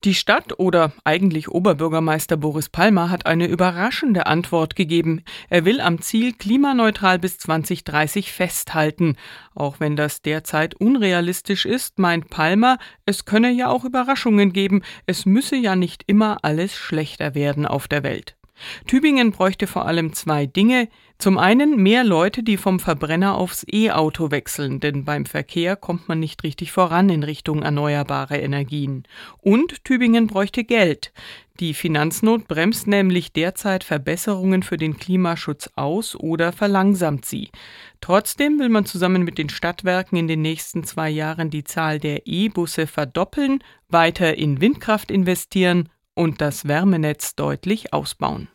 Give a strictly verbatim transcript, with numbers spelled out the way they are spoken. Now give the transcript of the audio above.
Die Stadt oder eigentlich Oberbürgermeister Boris Palmer hat eine überraschende Antwort gegeben. Er will am Ziel klimaneutral bis zwanzig dreißig festhalten. Auch wenn das derzeit unrealistisch ist, meint Palmer, es könne ja auch Überraschungen geben. Es müsse ja nicht immer alles schlechter werden auf der Welt. Tübingen bräuchte vor allem zwei Dinge. Zum einen mehr Leute, die vom Verbrenner aufs E-Auto wechseln, denn beim Verkehr kommt man nicht richtig voran in Richtung erneuerbare Energien. Und Tübingen bräuchte Geld. Die Finanznot bremst nämlich derzeit Verbesserungen für den Klimaschutz aus oder verlangsamt sie. Trotzdem will man zusammen mit den Stadtwerken in den nächsten zwei Jahren die Zahl der E-Busse verdoppeln, weiter in Windkraft investieren und das Wärmenetz deutlich ausbauen.